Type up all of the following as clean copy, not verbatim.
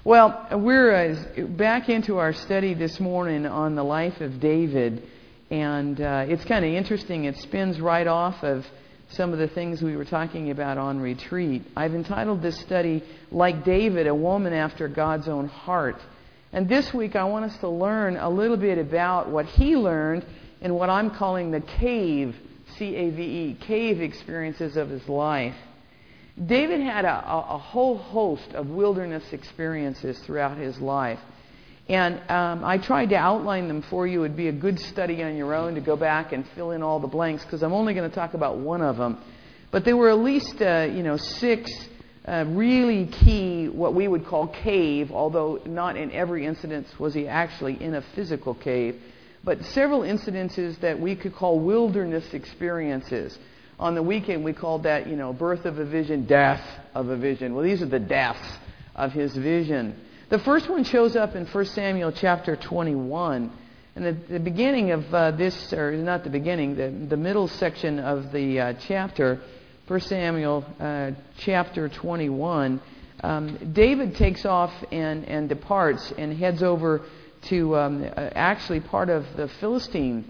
Well, we're back into our study this morning on the life of David, and it's kind of interesting. It spins right off of some of the things we were talking about on retreat. I've entitled this study, Like David, a Woman After God's Own Heart. And this week I want us to learn a little bit about what he learned in what I'm calling the cave, C-A-V-E, cave experiences of his life. David had a whole host of wilderness experiences throughout his life. And I tried to outline them for you. It would be a good study on your own to go back and fill in all the blanks, because I'm only going to talk about one of them. But there were at least 6 really key, what we would call cave, although not in every incident was he actually in a physical cave, but several incidences that we could call wilderness experiences. On the weekend, we called that, birth of a vision, death of a vision. Well, these are the deaths of his vision. The first one shows up in 1 Samuel chapter 21. And the beginning of this, or not the beginning, the middle section of the chapter, 1 Samuel chapter 21, David takes off and departs and heads over to actually part of the Philistine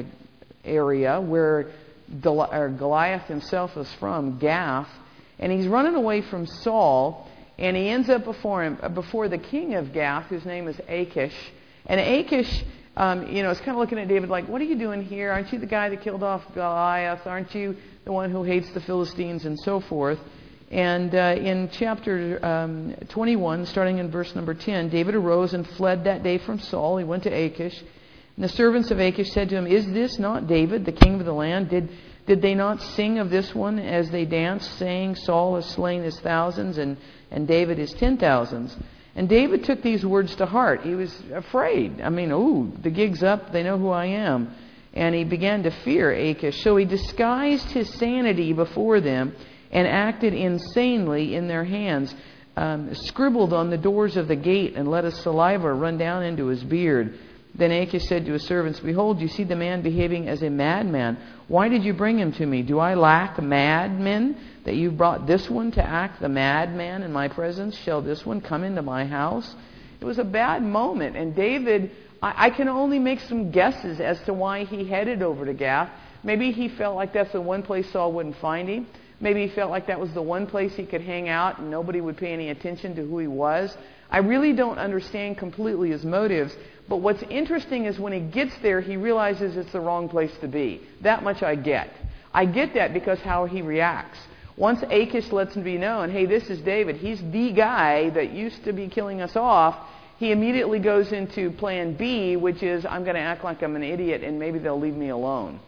area where Goliath himself was from, Gath, and he's running away from Saul, and he ends up before the king of Gath, whose name is Achish. And Achish, is kind of looking at David like, what are you doing here? Aren't you the guy that killed off Goliath? Aren't you the one who hates the Philistines and so forth? And in chapter 21, starting in verse number 10, David arose and fled that day from Saul. He went to Achish. And the servants of Achish said to him, "Is this not David, the king of the land? Did they not sing of this one as they danced, saying, Saul has slain his thousands and David his 10,000s? And David took these words to heart. He was afraid. The gig's up. They know who I am. And he began to fear Achish. So he disguised his sanity before them and acted insanely in their hands, scribbled on the doors of the gate and let his saliva run down into his beard. Then Achish said to his servants, Behold, you see the man behaving as a madman. Why did you bring him to me? Do I lack madmen, that you brought this one to act the madman in my presence? Shall this one come into my house? It was a bad moment. And David, I can only make some guesses as to why he headed over to Gath. Maybe he felt like that's the one place Saul wouldn't find him. Maybe he felt like that was the one place he could hang out and nobody would pay any attention to who he was. I really don't understand completely his motives. But what's interesting is when he gets there, he realizes it's the wrong place to be. That much I get. I get that because how he reacts. Once Achish lets him be known, hey, this is David. He's the guy that used to be killing us off. He immediately goes into plan B, which is, I'm going to act like I'm an idiot and maybe they'll leave me alone.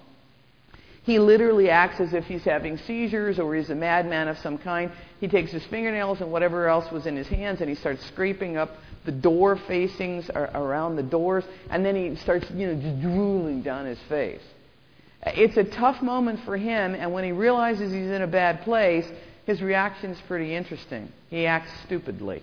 He literally acts as if he's having seizures or he's a madman of some kind. He takes his fingernails and whatever else was in his hands and he starts scraping up the door facings around the doors, and then he starts, just drooling down his face. It's a tough moment for him, and when he realizes he's in a bad place, his reaction is pretty interesting. He acts stupidly.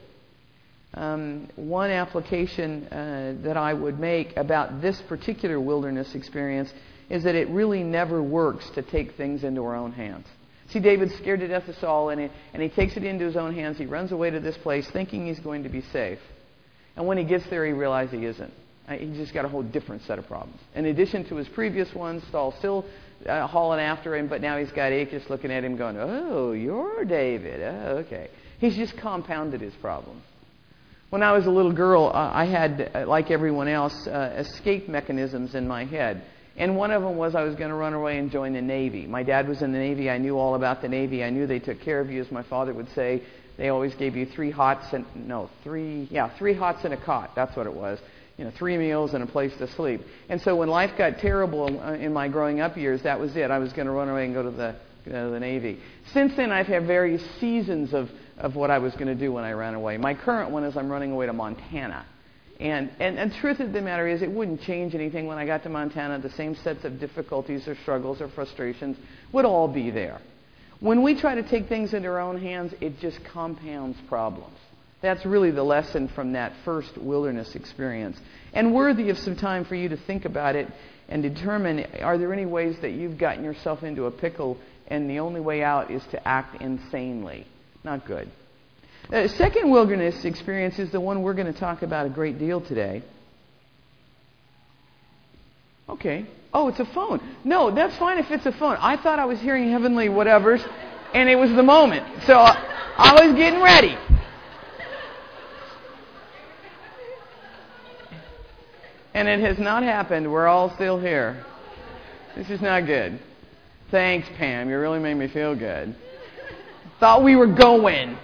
One application that I would make about this particular wilderness experience is that it really never works to take things into our own hands. See, David's scared to death of Saul, and he takes it into his own hands. He runs away to this place thinking he's going to be safe. And when he gets there, he realizes he isn't. He's just got a whole different set of problems. In addition to his previous ones, Saul's still hauling after him, but now he's got Achish looking at him going, oh, you're David. Oh, okay. He's just compounded his problems. When I was a little girl, I had, like everyone else, escape mechanisms in my head. And one of them was I was going to run away and join the Navy. My dad was in the Navy. I knew all about the Navy. I knew they took care of you, as my father would say. They always gave you three hots and a cot. That's what it was. 3 meals and a place to sleep. And so when life got terrible in my growing up years, that was it. I was going to run away and go to the Navy. Since then, I've had various seasons of what I was going to do when I ran away. My current one is I'm running away to Montana. And the truth of the matter is, it wouldn't change anything when I got to Montana. The same sets of difficulties or struggles or frustrations would all be there. When we try to take things into our own hands, it just compounds problems. That's really the lesson from that first wilderness experience. And worthy of some time for you to think about it and determine, are there any ways that you've gotten yourself into a pickle and the only way out is to act insanely? Not good. The second wilderness experience is the one we're going to talk about a great deal today. Okay. Oh, it's a phone. No, that's fine if it's a phone. I thought I was hearing heavenly whatevers, and it was the moment. So I was getting ready. And it has not happened. We're all still here. This is not good. Thanks, Pam. You really made me feel good. Thought we were going.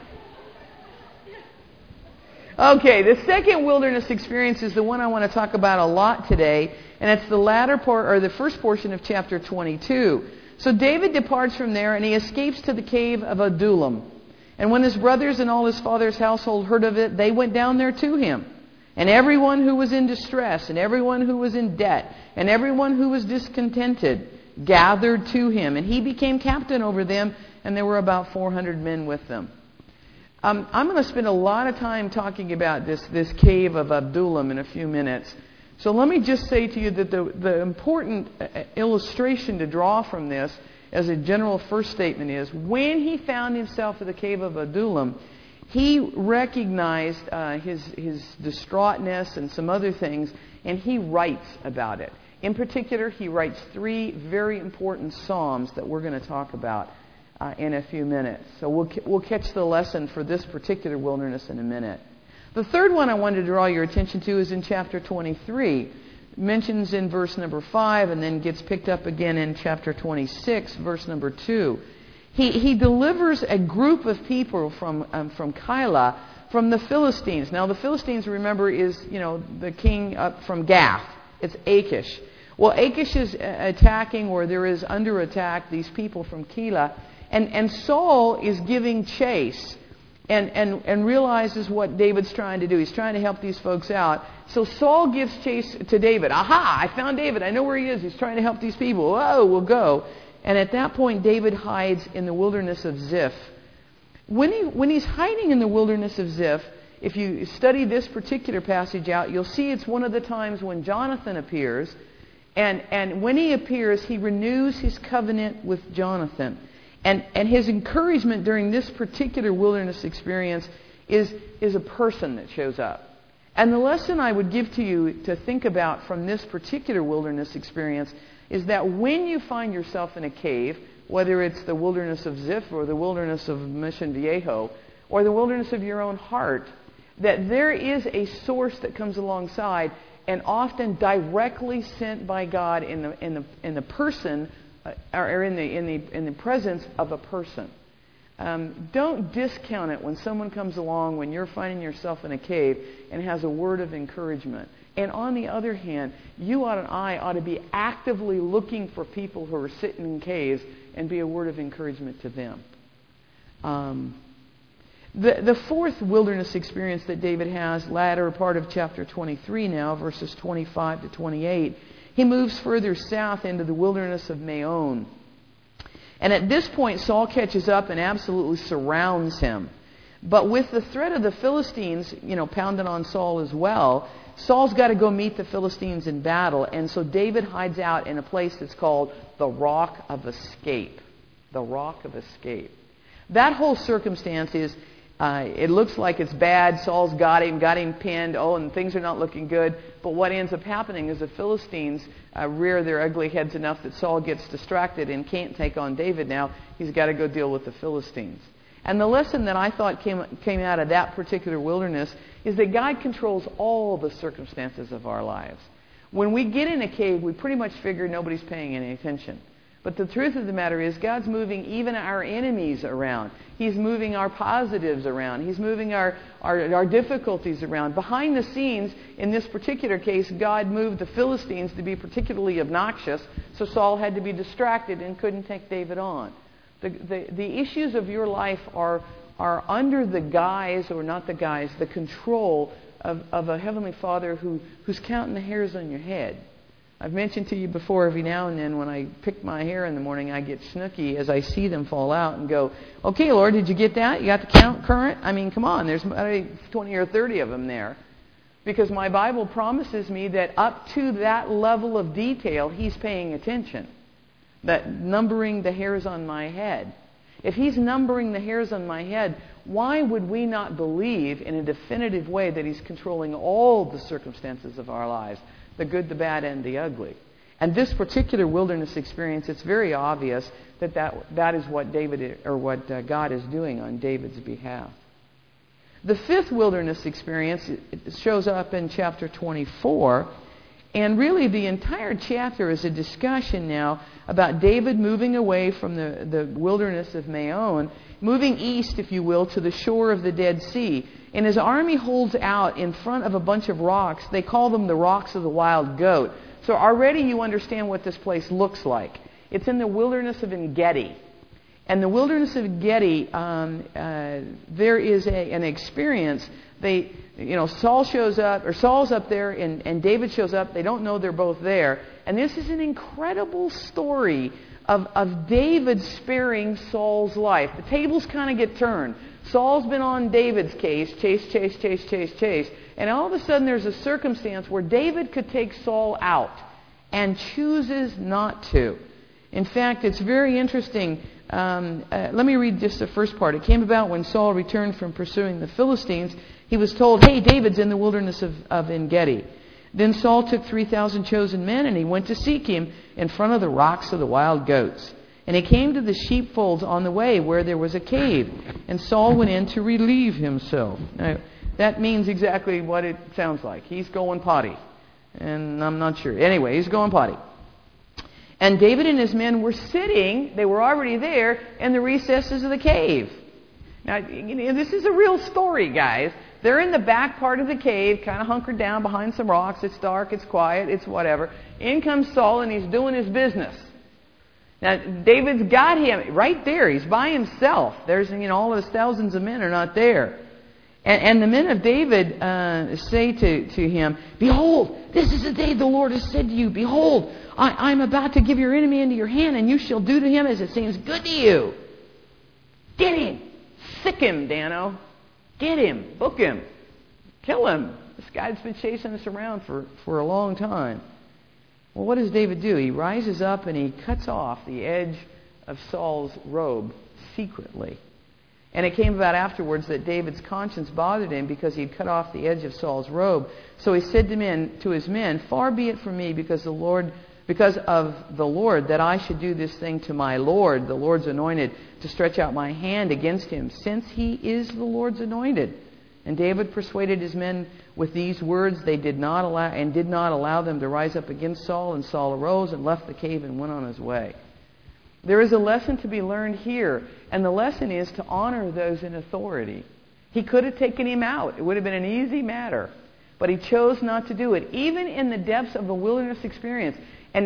Okay, the second wilderness experience is the one I want to talk about a lot today, and it's the latter part, or the first portion of chapter 22. So David departs from there, and he escapes to the cave of Adullam. And when his brothers and all his father's household heard of it, they went down there to him. And everyone who was in distress, and everyone who was in debt, and everyone who was discontented gathered to him. And he became captain over them, and there were about 400 men with them. I'm going to spend a lot of time talking about this cave of Adullam in a few minutes. So let me just say to you that the important illustration to draw from this as a general first statement is, when he found himself at the cave of Adullam, he recognized his distraughtness and some other things, and he writes about it. In particular, he writes 3 very important psalms that we're going to talk about in a few minutes. So we'll catch the lesson for this particular wilderness in a minute. The third one I wanted to draw your attention to is in chapter 23. It mentions in verse number 5 and then gets picked up again in chapter 26, verse number 2. He delivers a group of people from Keilah, from the Philistines. Now the Philistines, remember, is the king up from Gath. It's Achish. Well, Achish is attacking, or there is under attack, these people from Keilah. And Saul is giving chase and realizes what David's trying to do. He's trying to help these folks out. So Saul gives chase to David. Aha, I found David. I know where he is. He's trying to help these people. Oh, we'll go. And at that point, David hides in the wilderness of Ziph. When he's hiding in the wilderness of Ziph, if you study this particular passage out, you'll see it's one of the times when Jonathan appears. And when he appears, he renews his covenant with Jonathan. And his encouragement during this particular wilderness experience is a person that shows up. And the lesson I would give to you to think about from this particular wilderness experience is that when you find yourself in a cave, whether it's the wilderness of Ziph or the wilderness of Mission Viejo or the wilderness of your own heart, that there is a source that comes alongside and often directly sent by God in the person or in the presence of a person. Don't discount it when someone comes along when you're finding yourself in a cave and has a word of encouragement. And on the other hand, you and I ought to be actively looking for people who are sitting in caves and be a word of encouragement to them. The fourth wilderness experience that David has, latter part of chapter 23 now, verses 25 to 28, he moves further south into the wilderness of Maon. And at this point, Saul catches up and absolutely surrounds him. But with the threat of the Philistines, pounding on Saul as well, Saul's got to go meet the Philistines in battle. And so David hides out in a place that's called the Rock of Escape. The Rock of Escape. That whole circumstance is, it looks like it's bad. Saul's got him pinned. Oh, and things are not looking good. But what ends up happening is the Philistines rear their ugly heads enough that Saul gets distracted and can't take on David now. He's got to go deal with the Philistines. And the lesson that I thought came out of that particular wilderness is that God controls all the circumstances of our lives. When we get in a cave, we pretty much figure nobody's paying any attention. But the truth of the matter is God's moving even our enemies around. He's moving our positives around. He's moving our difficulties around. Behind the scenes, in this particular case, God moved the Philistines to be particularly obnoxious, so Saul had to be distracted and couldn't take David on. The issues of your life are under the guise, or not the guise, the control of a Heavenly Father who's counting the hairs on your head. I've mentioned to you before, every now and then when I pick my hair in the morning, I get snooky as I see them fall out and go, okay, Lord, did you get that? You got the count current? I mean, come on, there's 20 or 30 of them there. Because my Bible promises me that up to that level of detail, He's paying attention. That numbering the hairs on my head. If He's numbering the hairs on my head, why would we not believe in a definitive way that He's controlling all the circumstances of our lives, the good, the bad, and the ugly? And this particular wilderness experience, it's very obvious that is what God is doing on David's behalf. The fifth wilderness experience shows up in chapter 24. And really the entire chapter is a discussion now about David moving away from the wilderness of Maon, moving east, if you will, to the shore of the Dead Sea. And his army holds out in front of a bunch of rocks. They call them the rocks of the wild goat. So already you understand what this place looks like. It's in the wilderness of En-Gedi. And the wilderness of En-Gedi, there is an experience. Saul shows up, or Saul's up there, and David shows up. They don't know they're both there. And this is an incredible story of David sparing Saul's life. The tables kind of get turned. Saul's been on David's case, chase. And all of a sudden there's a circumstance where David could take Saul out and chooses not to. In fact, it's very interesting. Let me read just the first part. It came about when Saul returned from pursuing the Philistines. He was told, hey, David's in the wilderness of En-Gedi. Then Saul took 3,000 chosen men, and he went to seek him in front of the rocks of the wild goats. And he came to the sheepfolds on the way where there was a cave. And Saul went in to relieve himself. Now, that means exactly what it sounds like. He's going potty. And I'm not sure. Anyway, he's going potty. And David and his men were sitting, they were already there, in the recesses of the cave. Now, this is a real story, guys. They're in the back part of the cave, kind of hunkered down behind some rocks. It's dark, it's quiet, it's whatever. In comes Saul, and he's doing his business. Now, David's got him right there. He's by himself. There's, all of his thousands of men are not there. And the men of David say to him, behold, this is the day the Lord has said to you, behold, I'm about to give your enemy into your hand, and you shall do to him as it seems good to you. Get him. Sick him, Dano. Get him. Book him. Kill him. This guy's been chasing us around for a long time. Well, what does David do? He rises up and he cuts off the edge of Saul's robe secretly. And it came about afterwards that David's conscience bothered him because he'd cut off the edge of Saul's robe. So he said to his men, far be it from me because of the Lord that I should do this thing to my Lord, the Lord's anointed, to stretch out my hand against him, since he is the Lord's anointed. And David persuaded his men with these words. They did not allow them to rise up against Saul. And Saul arose and left the cave and went on his way. There is a lesson to be learned here, and the lesson is to honor those in authority. He could have taken him out. It would have been an easy matter. But he chose not to do it, even in the depths of the wilderness experience. And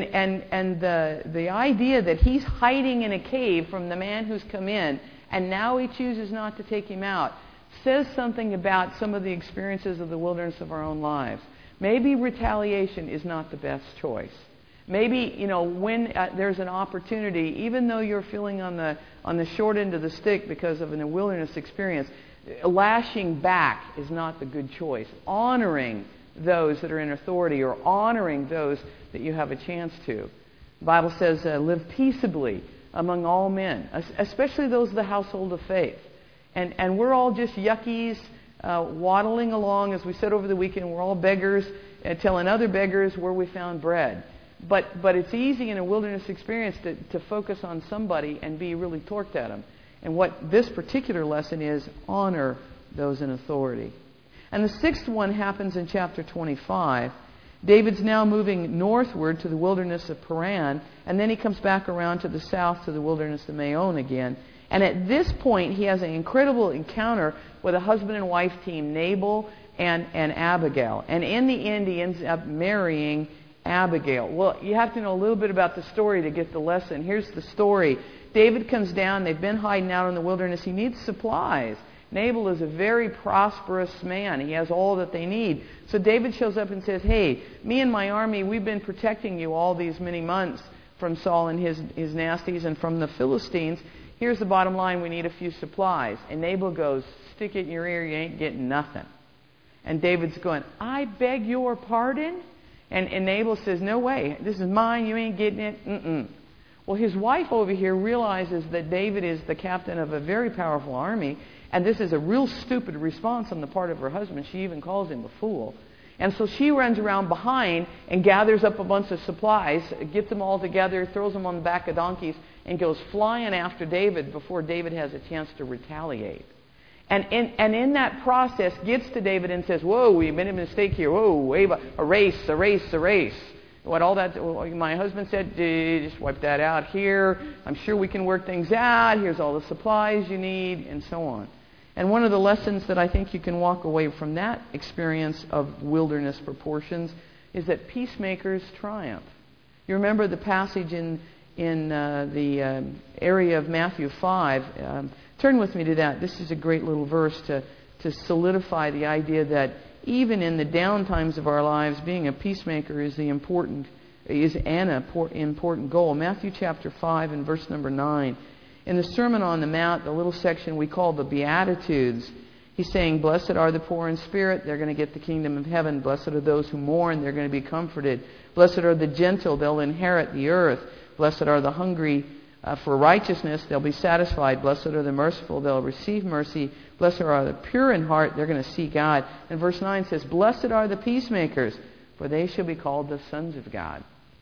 the idea that he's hiding in a cave from the man who's come in, and now he chooses not to take him out, says something about some of the experiences of the wilderness of our own lives. Maybe retaliation is not the best choice. Maybe, when there's an opportunity, even though you're feeling on the short end of the stick because of a wilderness experience, lashing back is not the good choice. Honoring those that are in authority, or honoring those that you have a chance to. The Bible says, live peaceably among all men, especially those of the household of faith. And we're all just yuckies waddling along, as we said over the weekend. We're all beggars, telling other beggars where we found bread. But it's easy in a wilderness experience to focus on somebody and be really torqued at them. And what this particular lesson is, honor those in authority. And the sixth one happens in chapter 25. David's now moving northward to the wilderness of Paran, and then he comes back around to the south to the wilderness of Maon again. And at this point, he has an incredible encounter with a husband and wife team, Nabal and Abigail. And in the end, he ends up marrying Abigail. Well, you have to know a little bit about the story to get the lesson. Here's the story. David comes down. They've been hiding out in the wilderness. He needs supplies. Nabal is a very prosperous man. He has all that they need. So David shows up and says, hey, me and my army, we've been protecting you all these many months from Saul and his nasties and from the Philistines. Here's the bottom line. We need a few supplies. And Nabal goes, stick it in your ear. You ain't getting nothing. And David's going, I beg your pardon? And Nabal says, no way. This is mine. You ain't getting it. Well, his wife over here realizes that David is the captain of a very powerful army, and this is a real stupid response on the part of her husband. She even calls him a fool. And so she runs around behind and gathers up a bunch of supplies, gets them all together, throws them on the back of donkeys, and goes flying after David before David has a chance to retaliate. And in that process gets to David and says, whoa, we made a mistake here. Whoa, a race. What all that, my husband said, just wipe that out here. I'm sure we can work things out. Here's all the supplies you need, and so on. And one of the lessons that I think you can walk away from that experience of wilderness proportions is that peacemakers triumph. You remember the passage in the area of Matthew 5. Turn with me to that. This is a great little verse to solidify the idea that even in the down times of our lives, being a peacemaker is an important goal. Matthew chapter 5 and verse number 9. In the Sermon on the Mount, the little section we call the Beatitudes, he's saying, blessed are the poor in spirit, they're going to get the kingdom of heaven. Blessed are those who mourn, they're going to be comforted. Blessed are the gentle, they'll inherit the earth. Blessed are the hungry for righteousness, they'll be satisfied. Blessed are the merciful, they'll receive mercy. Blessed are the pure in heart, they're going to see God. And verse 9 says, blessed are the peacemakers, for they shall be called the sons of God.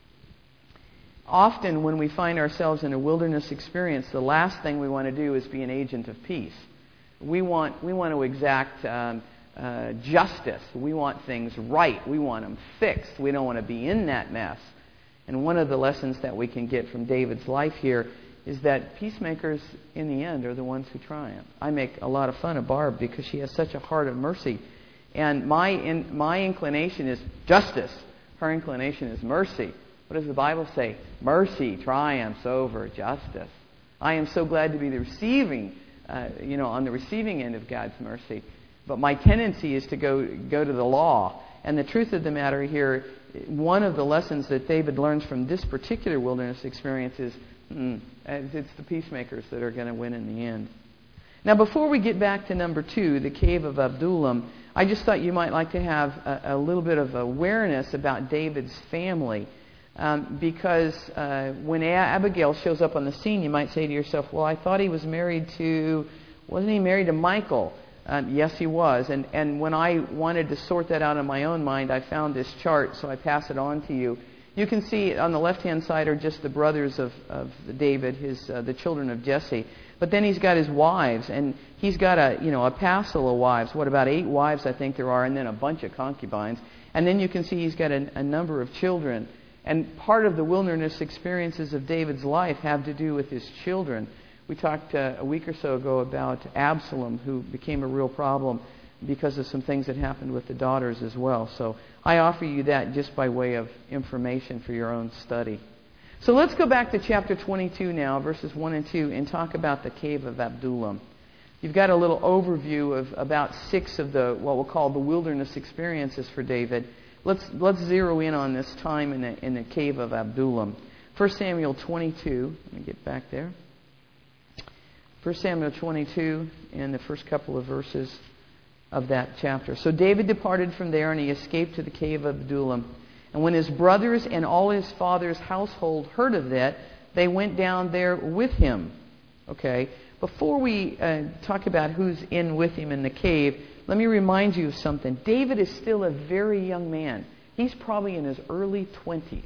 Often when we find ourselves in a wilderness experience, the last thing we want to do is be an agent of peace. We want to exact justice. We want things right. We want them fixed. We don't want to be in that mess. And one of the lessons that we can get from David's life here is that peacemakers, in the end, are the ones who triumph. I make a lot of fun of Barb because she has such a heart of mercy. And my inclination is justice. Her inclination is mercy. What does the Bible say? Mercy triumphs over justice. I am so glad to be the receiving, on the receiving end of God's mercy. But my tendency is to go to the law. And the truth of the matter here, one of the lessons that David learns from this particular wilderness experience is it's the peacemakers that are going to win in the end. Now, before we get back to number 2, the cave of Adullam, I just thought you might like to have a little bit of awareness about David's family. Because when Abigail shows up on the scene, you might say to yourself, well, I thought he was wasn't he married to Michal? Yes, he was. And when I wanted to sort that out in my own mind, I found this chart, so I pass it on to you. You can see on the left-hand side are just the brothers of David, the children of Jesse. But then he's got his wives, and he's got a passel of wives. What, about 8 wives, I think there are, and then a bunch of concubines. And then you can see he's got a number of children. And part of the wilderness experiences of David's life have to do with his children. We talked a week or so ago about Absalom, who became a real problem because of some things that happened with the daughters as well. So I offer you that just by way of information for your own study. So let's go back to chapter 22 now, verses 1 and 2, and talk about the cave of Adullam. You've got a little overview of about 6 of what we'll call the wilderness experiences for David. Let's zero in on this time in the cave of Adullam. 1 Samuel 22. Let me get back there. 1 Samuel 22 and the first couple of verses of that chapter. So David departed from there and he escaped to the cave of Adullam. And when his brothers and all his father's household heard of that, they went down there with him. Okay. Before we talk about who's in with him in the cave, let me remind you of something. David is still a very young man. He's probably in his early 20s.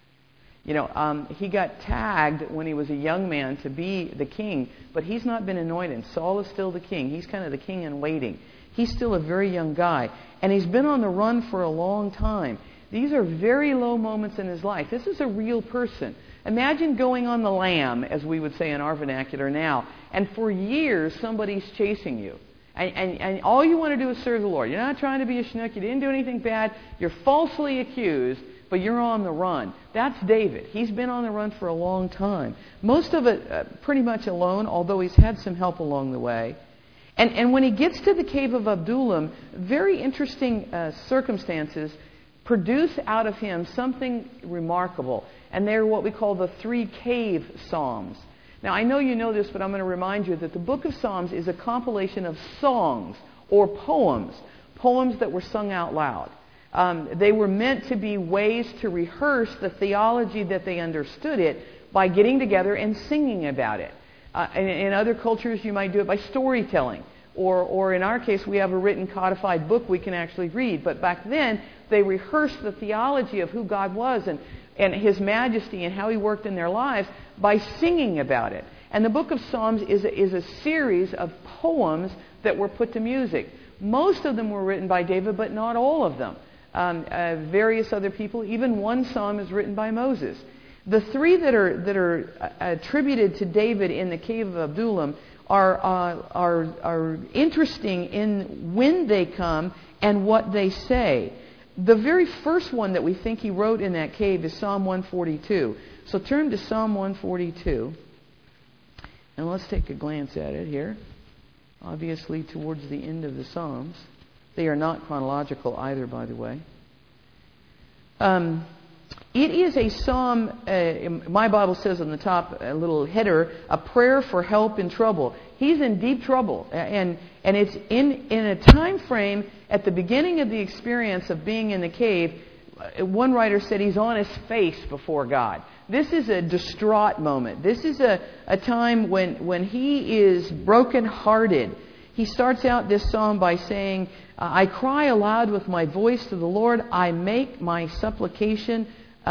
He got tagged when he was a young man to be the king, but he's not been anointed. Saul is still the king. He's kind of the king in waiting. He's still a very young guy, and he's been on the run for a long time. These are very low moments in his life. This is a real person. Imagine going on the lam, as we would say in our vernacular now, and for years somebody's chasing you. And all you want to do is serve the Lord. You're not trying to be a schnook. You didn't do anything bad. You're falsely accused, but you're on the run. That's David. He's been on the run for a long time. Most of it pretty much alone, although he's had some help along the way. And when he gets to the cave of Adullam, very interesting circumstances produce out of him something remarkable. And they're what we call the 3 cave psalms. Now, I know you know this, but I'm going to remind you that the book of Psalms is a compilation of songs or poems that were sung out loud. They were meant to be ways to rehearse the theology that they understood it, by getting together and singing about it. In other cultures, you might do it by storytelling. Or in our case, we have a written codified book we can actually read. But back then, they rehearsed the theology of who God was and His majesty and how He worked in their lives by singing about it. And the book of Psalms is a series of poems that were put to music. Most of them were written by David, but not all of them. Various other people. Even one psalm is written by Moses. The three that are attributed to David in the cave of Adullam are interesting in when they come and what they say. The very first one that we think he wrote in that cave is Psalm 142. So turn to Psalm 142, and let's take a glance at it here. Obviously towards the end of the Psalms. They are not chronological either, by the way. It is a psalm, my Bible says on the top, a little header, a prayer for help in trouble. He's in deep trouble. And it's in a time frame at the beginning of the experience of being in the cave. One writer said he's on his face before God. This is a distraught moment. This is a time when he is brokenhearted. He starts out this psalm by saying, I cry aloud with my voice to the Lord. I make my supplication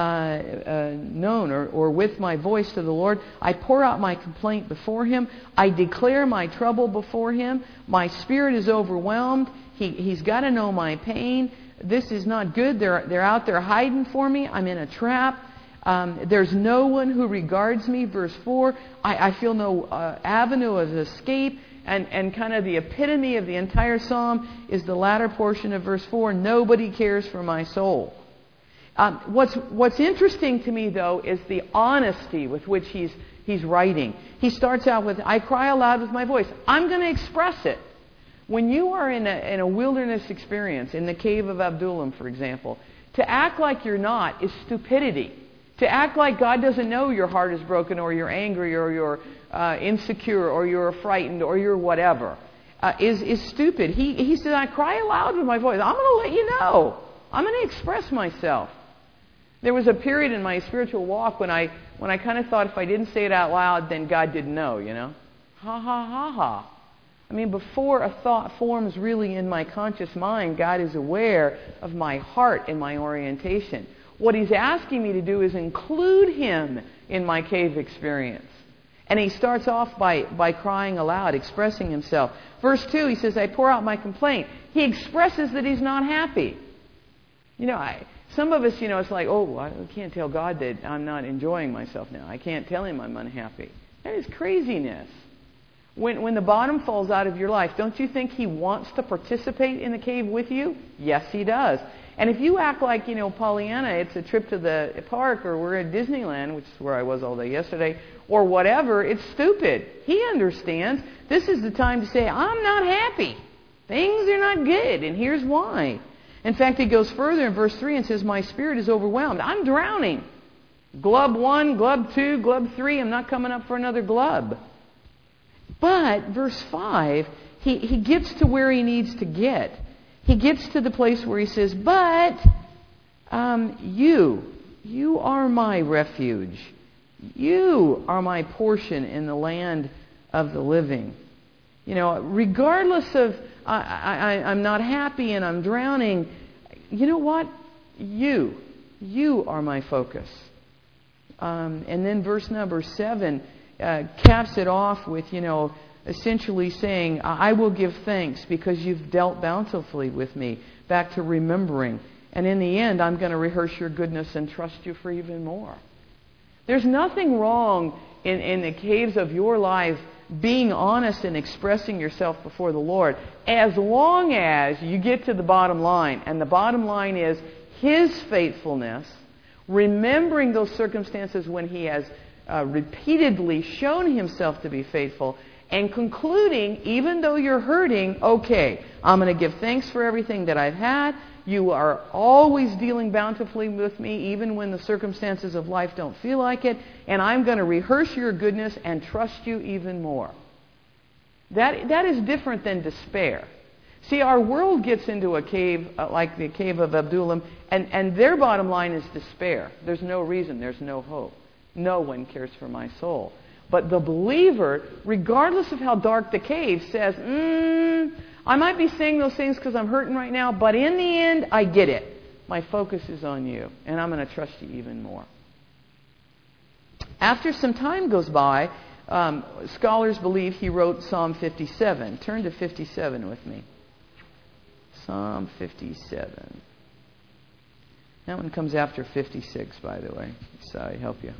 known or with my voice to the Lord. I pour out my complaint before Him. I declare my trouble before Him. My spirit is overwhelmed. He's got to know my pain. This is not good. They're out there hiding for me. I'm in a trap. There's no one who regards me. Verse 4, I feel no avenue of escape. And kind of the epitome of the entire psalm is the latter portion of verse 4, nobody cares for my soul. What's interesting to me, though, is the honesty with which he's writing. He starts out with, I cry aloud with my voice. I'm going to express it. When you are in a wilderness experience, in the cave of Adullam, for example, to act like you're not is stupidity. To act like God doesn't know your heart is broken or you're angry or you're insecure or you're frightened or you're whatever is stupid. He says, I cry aloud with my voice. I'm going to let you know. I'm going to express myself. There was a period in my spiritual walk when I kind of thought if I didn't say it out loud, then God didn't know, you know. Ha, ha, ha, ha. I mean, before a thought forms really in my conscious mind, God is aware of my heart and my orientation. What He's asking me to do is include Him in my cave experience. And he starts off by crying aloud, expressing himself. Verse 2, he says, I pour out my complaint. He expresses that he's not happy. You know, some of us, it's like, I can't tell God that I'm not enjoying myself now. I can't tell Him I'm unhappy. That is craziness. When the bottom falls out of your life, don't you think He wants to participate in the cave with you? Yes, He does. And if you act like, Pollyanna, it's a trip to the park or we're at Disneyland, which is where I was all day yesterday, or whatever, it's stupid. He understands. This is the time to say, I'm not happy. Things are not good, and here's why. In fact, he goes further in verse 3 and says, my spirit is overwhelmed. I'm drowning. Glub 1, glub 2, glub 3, I'm not coming up for another glub. But, verse 5, he gets to where he needs to get. He gets to the place where he says, but you are my refuge. You are my portion in the land of the living. Regardless of I'm not happy and I'm drowning, you know what? You are my focus. And then verse number 7 caps it off with, essentially saying, I will give thanks because you've dealt bountifully with me. Back to remembering. And in the end, I'm going to rehearse your goodness and trust you for even more. There's nothing wrong in the caves of your life being honest and expressing yourself before the Lord, as long as you get to the bottom line. And the bottom line is His faithfulness, remembering those circumstances when He has repeatedly shown Himself to be faithful, and concluding, even though you're hurting, okay, I'm going to give thanks for everything that I've had. You are always dealing bountifully with me, even when the circumstances of life don't feel like it. And I'm going to rehearse your goodness and trust you even more. That is different than despair. See, our world gets into a cave like the cave of Adullam, and their bottom line is despair. There's no reason. There's no hope. No one cares for my soul. But the believer, regardless of how dark the cave, says, I might be saying those things because I'm hurting right now, but in the end, I get it. My focus is on you, and I'm going to trust you even more. After some time goes by, scholars believe he wrote Psalm 57. Turn to 57 with me. Psalm 57. That one comes after 56, by the way, so I help you.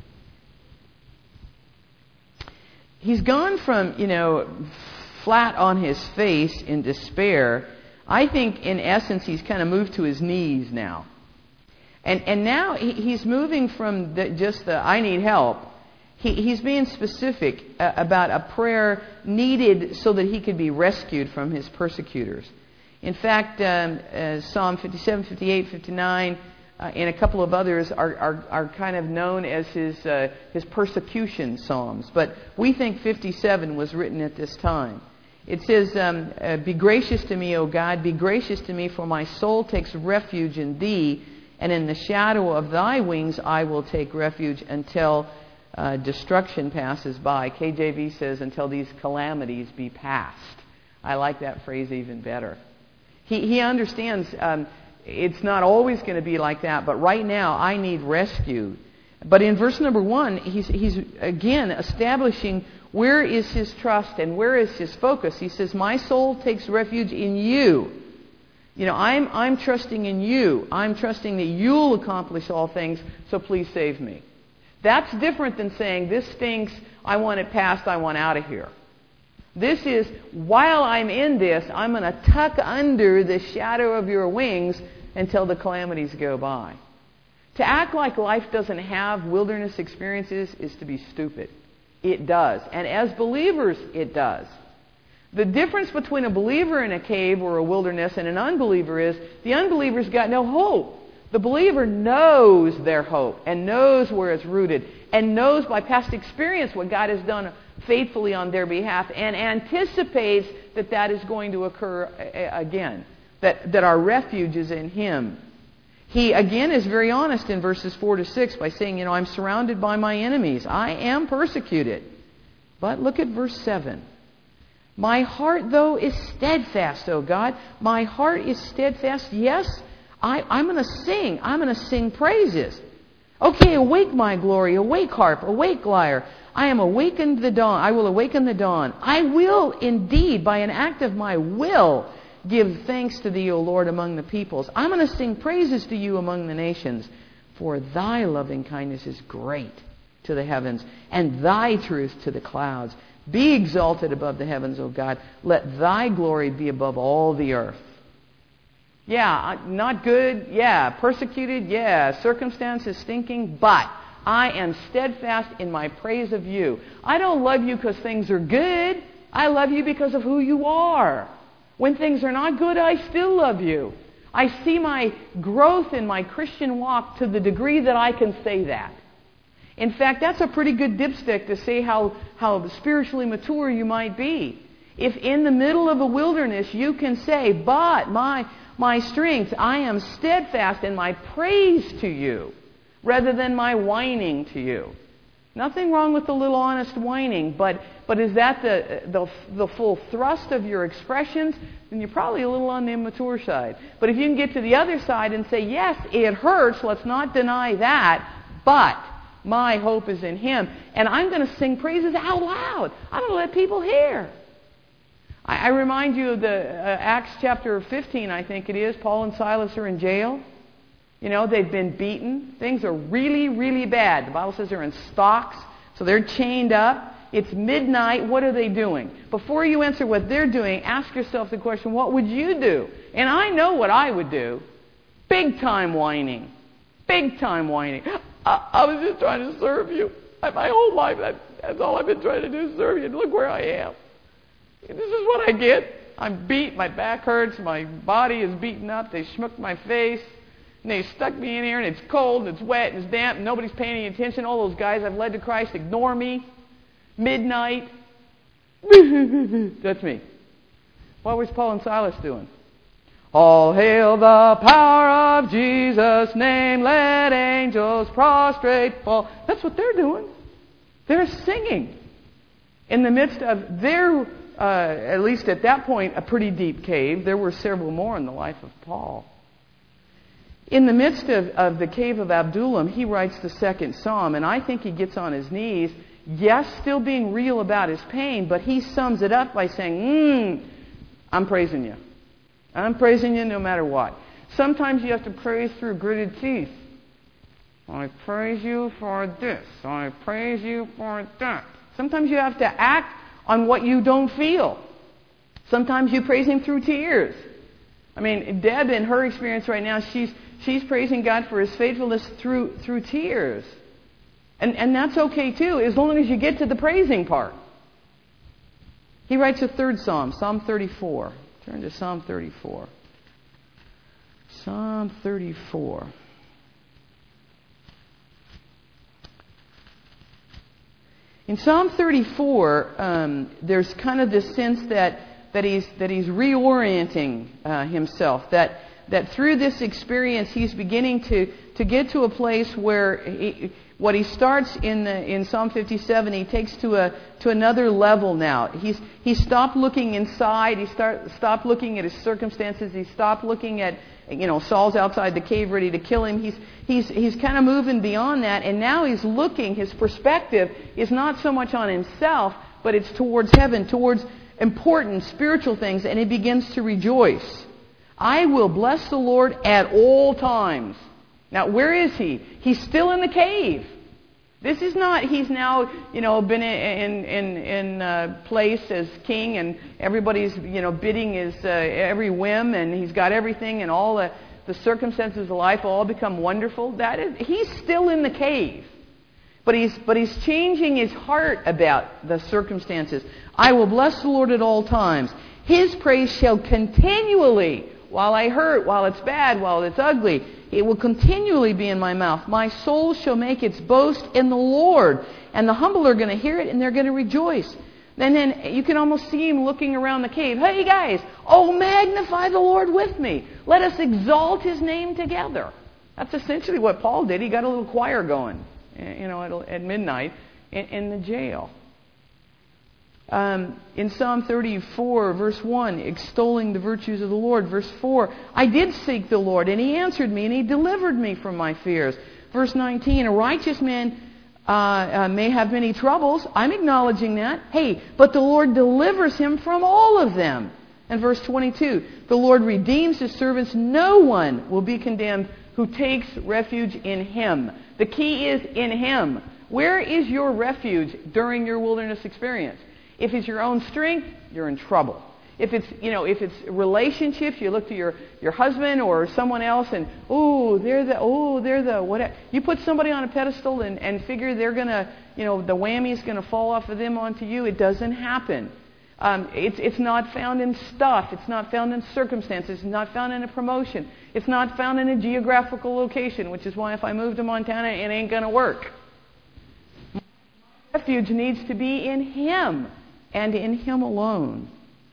He's gone from, flat on his face in despair. I think, in essence, he's kind of moved to his knees now. And now he's moving from just the I need help. He's being specific about a prayer needed so that he could be rescued from his persecutors. In fact, Psalm 57, 58, 59, and a couple of others are kind of known as his persecution psalms. But we think 57 was written at this time. It says, be gracious to me, O God, be gracious to me, for my soul takes refuge in thee, and in the shadow of thy wings I will take refuge until destruction passes by. KJV says, until these calamities be past. I like that phrase even better. He understands it's not always going to be like that, but right now I need rescue. But in verse number 1, he's again establishing where is his trust and where is his focus. He says, my soul takes refuge in you. I'm trusting in you. I'm trusting that you'll accomplish all things, so please save me. That's different than saying, this stinks, I want it passed, I want out of here. This is, while I'm in this, I'm going to tuck under the shadow of your wings until the calamities go by. To act like life doesn't have wilderness experiences is to be stupid. It does. And as believers, it does. The difference between a believer in a cave or a wilderness and an unbeliever is the unbeliever's got no hope. The believer knows their hope and knows where it's rooted and knows by past experience what God has done faithfully on their behalf and anticipates that is going to occur again, that our refuge is in Him. He, again, is very honest in verses 4 to 6 by saying, I'm surrounded by my enemies. I am persecuted. But look at verse 7. My heart, though, is steadfast, O God. My heart is steadfast. Yes, I'm going to sing. I'm going to sing praises. Okay, awake, my glory. Awake, harp. Awake, lyre. I am awakened the dawn. I will awaken the dawn. I will indeed, by an act of my will, give thanks to thee, O Lord, among the peoples. I'm going to sing praises to you among the nations. For thy loving kindness is great to the heavens, and thy truth to the clouds. Be exalted above the heavens, O God. Let thy glory be above all the earth. Yeah, not good. Yeah, persecuted. Yeah, circumstances stinking. But I am steadfast in my praise of you. I don't love you because things are good. I love you because of who you are. When things are not good, I still love you. I see my growth in my Christian walk to the degree that I can say that. In fact, that's a pretty good dipstick to say how spiritually mature you might be. If in the middle of a wilderness you can say, but my strength, I am steadfast in my praise to you, rather than my whining to you. Nothing wrong with a little honest whining, but is that the full thrust of your expressions? Then you're probably a little on the immature side. But if you can get to the other side and say, yes, it hurts, let's not deny that, but my hope is in Him. And I'm going to sing praises out loud. I'm going to let people hear. I remind you of the Acts chapter 15, I think it is. Paul and Silas are in jail. They've been beaten. Things are really, really bad. The Bible says they're in stocks, so they're chained up. It's midnight. What are they doing? Before you answer what they're doing, ask yourself the question, what would you do? And I know what I would do. Big time whining. Big time whining. I was just trying to serve you. My whole life, that's all I've been trying to do is serve you. And look where I am. This is what I get. I'm beat. My back hurts. My body is beaten up. They schmucked my face. And they stuck me in here, and it's cold, and it's wet, and it's damp, and nobody's paying any attention. All those guys I've led to Christ ignore me. Midnight. That's me. What was Paul and Silas doing? All hail the power of Jesus' name. Let angels prostrate fall. That's what they're doing. They're singing in the midst of their, at least at that point, a pretty deep cave. There were several more in the life of Paul. In the midst of the cave of Adullam, he writes the second psalm, and I think he gets on his knees, yes, still being real about his pain, but he sums it up by saying, I'm praising you. I'm praising you no matter what. Sometimes you have to praise through gritted teeth. I praise you for this. I praise you for that. Sometimes you have to act on what you don't feel. Sometimes you praise Him through tears. I mean, Deb, in her experience right now, she's praising God for His faithfulness through tears. And that's okay too, as long as you get to the praising part. He writes a third psalm, Psalm 34. Turn to Psalm 34. Psalm 34. In Psalm 34, there's kind of this sense that he's reorienting himself. That through this experience, he's beginning to get to a place where what he starts in Psalm 57, he takes to another level now. He stopped looking inside. He stopped looking at his circumstances. He stopped looking at, Saul's outside the cave ready to kill him. He's kind of moving beyond that, and now he's looking. His perspective is not so much on himself, but it's towards heaven, towards important spiritual things, and he begins to rejoice. I will bless the Lord at all times. Now, where is he? He's still in the cave. This is not, he's now, been in place as king, and everybody's, bidding his every whim, and he's got everything, and all the circumstances of life all become wonderful. He's still in the cave. But he's changing his heart about the circumstances. I will bless the Lord at all times. His praise shall continually, while I hurt, while it's bad, while it's ugly, it will continually be in my mouth. My soul shall make its boast in the Lord. And the humble are going to hear it and they're going to rejoice. And then you can almost see him looking around the cave. Hey guys, magnify the Lord with me. Let us exalt His name together. That's essentially what Paul did. He got a little choir going, at midnight in the jail. In Psalm 34, verse 1, extolling the virtues of the Lord. Verse 4, I did seek the Lord, and He answered me, and He delivered me from my fears. Verse 19, a righteous man may have many troubles. I'm acknowledging that. Hey, but the Lord delivers him from all of them. And verse 22, the Lord redeems His servants. No one will be condemned who takes refuge in Him. The key is in Him. Where is your refuge during your wilderness experience? If it's your own strength, you're in trouble. If it's relationships, you look to your husband or someone else, and they're the whatever. You put somebody on a pedestal and figure they're gonna, the whammy's gonna fall off of them onto you. It doesn't happen. It's not found in stuff. It's not found in circumstances. It's not found in a promotion. It's not found in a geographical location, which is why if I move to Montana, it ain't gonna work. My refuge needs to be in Him. And in Him alone.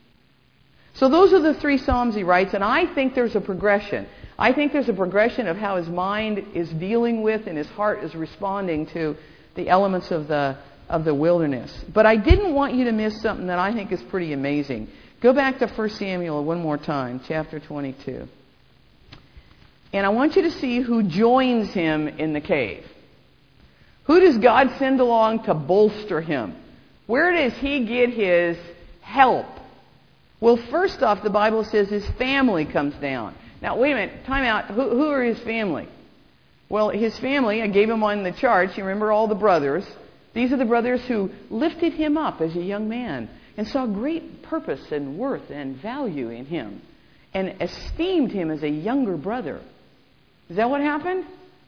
So those are the three Psalms he writes, and I think there's a progression. I think there's a progression of how his mind is dealing with and his heart is responding to the elements of the wilderness. But I didn't want you to miss something that I think is pretty amazing. Go back to 1 Samuel one more time, chapter 22. And I want you to see who joins him in the cave. Who does God send along to bolster him? Where does he get his help? Well, first off, the Bible says his family comes down. Now, wait a minute. Time out. Who are his family? Well, his family, I gave him on the charts. You remember all the brothers. These are the brothers who lifted him up as a young man and saw great purpose and worth and value in him and esteemed him as a younger brother. Is that what happened?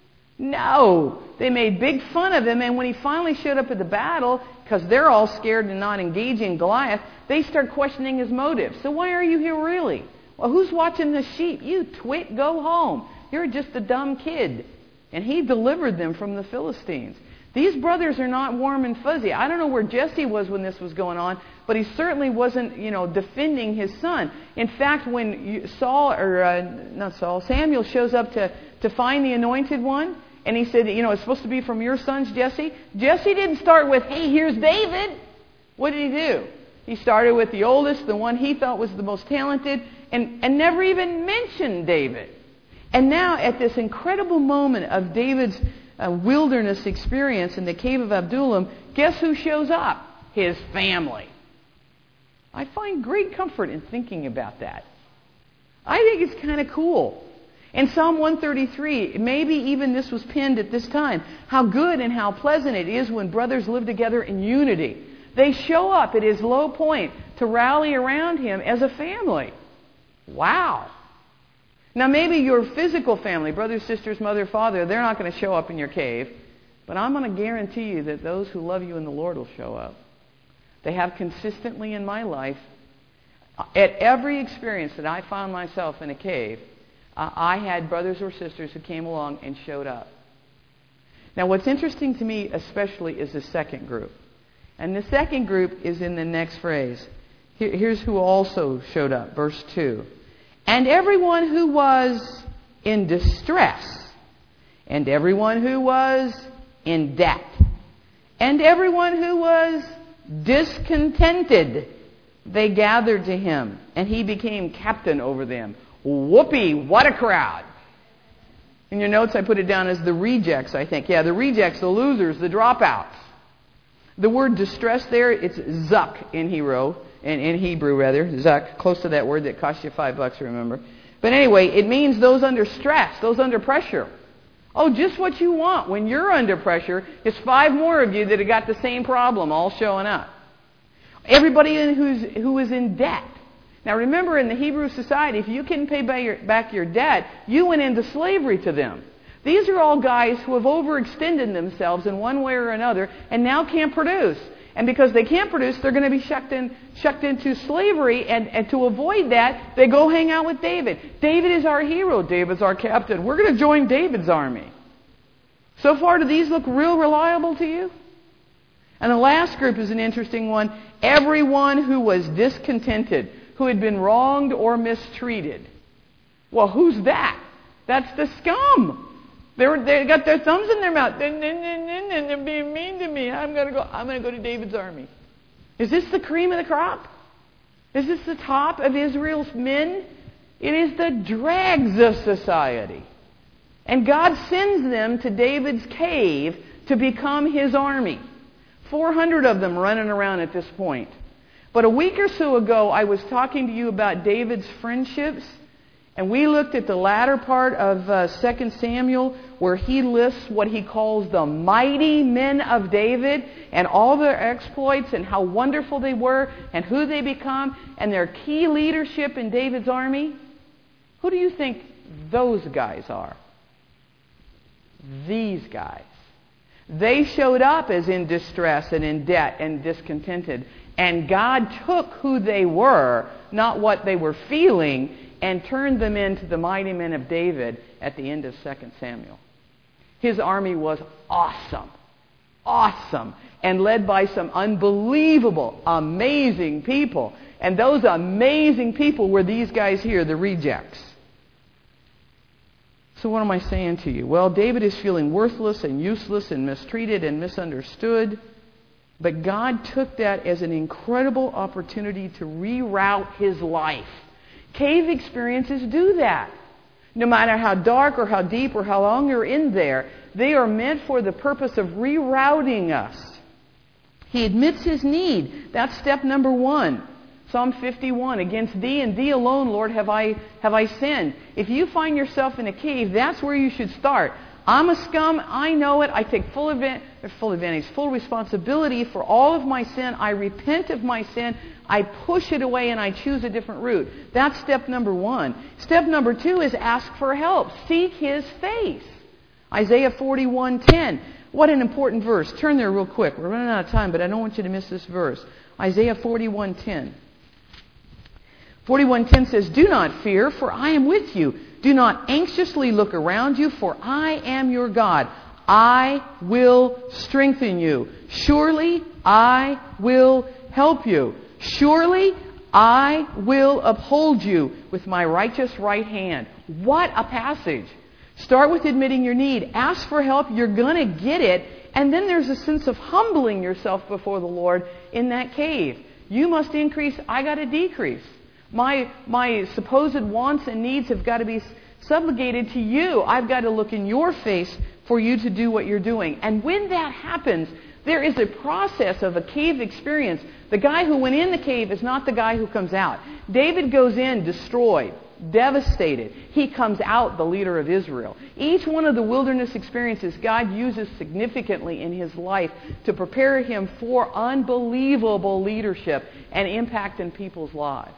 No. They made big fun of him, and when he finally showed up at the battle, because they're all scared and not engaging Goliath, they start questioning his motives. So why are you here really? Well, who's watching the sheep? You twit, go home. You're just a dumb kid. And he delivered them from the Philistines. These brothers are not warm and fuzzy. I don't know where Jesse was when this was going on, but he certainly wasn't, defending his son. In fact, when Samuel shows up to find the anointed one, and he said, it's supposed to be from your sons, Jesse. Jesse didn't start with, hey, here's David. What did he do? He started with the oldest, the one he thought was the most talented, and never even mentioned David. And now at this incredible moment of David's wilderness experience in the cave of Adullam, guess who shows up? His family. I find great comfort in thinking about that. I think it's kind of cool. In Psalm 133, maybe even this was penned at this time, how good and how pleasant it is when brothers live together in unity. They show up at his low point to rally around him as a family. Wow. Now maybe your physical family, brothers, sisters, mother, father, they're not going to show up in your cave. But I'm going to guarantee you that those who love you in the Lord will show up. They have consistently in my life. At every experience that I found myself in a cave, I had brothers or sisters who came along and showed up. Now what's interesting to me especially is the second group. And the second group is in the next phrase. Here's who also showed up, verse 2. And everyone who was in distress, and everyone who was in debt, and everyone who was discontented, they gathered to him, and he became captain over them. Whoopee, what a crowd. In your notes I put it down as the rejects, I think. Yeah, the rejects, the losers, the dropouts. The word distress there, it's zuk in Hebrew. Zuk, close to that word that cost you $5, remember. But anyway, it means those under stress, those under pressure. Oh, just what you want when you're under pressure is 5 more of you that have got the same problem all showing up. Everybody who is in debt. Now remember, in the Hebrew society, if you couldn't pay back your debt, you went into slavery to them. These are all guys who have overextended themselves in one way or another and now can't produce. And because they can't produce, they're going to be shucked into slavery. And to avoid that, they go hang out with David. David is our hero. David's our captain. We're going to join David's army. So far, do these look real reliable to you? And the last group is an interesting one. Everyone who was discontented, who had been wronged or mistreated. Well, who's that? That's the scum. They got their thumbs in their mouth. They're being mean to me. I'm going to go to David's army. Is this the cream of the crop? Is this the top of Israel's men? It is the dregs of society. And God sends them to David's cave to become his army. 400 of them running around at this point. But a week or so ago, I was talking to you about David's friendships. And we looked at the latter part of 2 Samuel, where he lists what he calls the mighty men of David and all their exploits and how wonderful they were and who they become and their key leadership in David's army. Who do you think those guys are? These guys. They showed up as in distress and in debt and discontented. And God took who they were, not what they were feeling, and turned them into the mighty men of David at the end of 2 Samuel. His army was awesome. Awesome. And led by some unbelievable, amazing people. And those amazing people were these guys here, the rejects. So what am I saying to you? Well, David is feeling worthless and useless and mistreated and misunderstood. But God took that as an incredible opportunity to reroute his life. Cave experiences do that. No matter how dark or how deep or how long you're in there, they are meant for the purpose of rerouting us. He admits his need. That's step number 1. Psalm 51, against thee and thee alone, Lord, have I sinned. If you find yourself in a cave, that's where you should start. I'm a scum. I know it. I take full responsibility for all of my sin. I repent of my sin. I push it away and I choose a different route. That's step number 1. Step number 2 is ask for help. Seek his face. Isaiah 41:10. What an important verse. Turn there real quick. We're running out of time, but I don't want you to miss this verse. Isaiah 41:10. 41:10 says, do not fear, for I am with you. Do not anxiously look around you, for I am your God. I will strengthen you. Surely I will help you. Surely I will uphold you with my righteous right hand. What a passage. Start with admitting your need. Ask for help. You're going to get it. And then there's a sense of humbling yourself before the Lord in that cave. You must increase. I got to decrease. My supposed wants and needs have got to be subjugated to you. I've got to look in your face for you to do what you're doing. And when that happens, there is a process of a cave experience. The guy who went in the cave is not the guy who comes out. David goes in destroyed, devastated. He comes out the leader of Israel. Each one of the wilderness experiences God uses significantly in his life to prepare him for unbelievable leadership and impact in people's lives.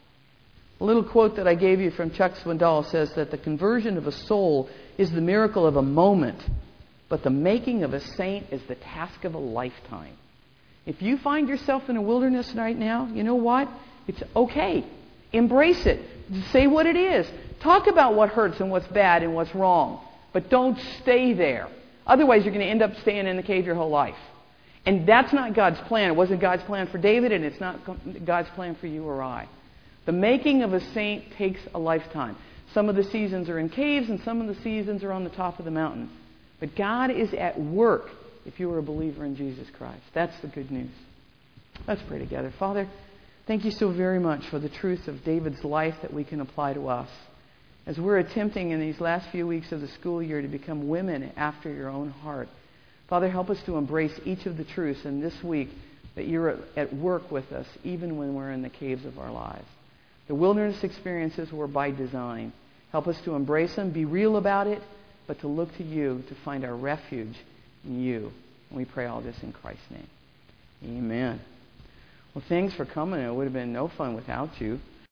A little quote that I gave you from Chuck Swindoll says that the conversion of a soul is the miracle of a moment, but the making of a saint is the task of a lifetime. If you find yourself in a wilderness right now, you know what? It's okay. Embrace it. Say what it is. Talk about what hurts and what's bad and what's wrong. But don't stay there. Otherwise, you're going to end up staying in the cave your whole life. And that's not God's plan. It wasn't God's plan for David, and it's not God's plan for you or I. The making of a saint takes a lifetime. Some of the seasons are in caves, and some of the seasons are on the top of the mountain. But God is at work if you are a believer in Jesus Christ. That's the good news. Let's pray together. Father, thank you so very much for the truth of David's life that we can apply to us. As we're attempting in these last few weeks of the school year to become women after your own heart, Father, help us to embrace each of the truths in this week that you're at work with us even when we're in the caves of our lives. The wilderness experiences were by design. Help us to embrace them, be real about it, but to look to you to find our refuge in you. And we pray all this in Christ's name. Amen. Well, thanks for coming. It would have been no fun without you.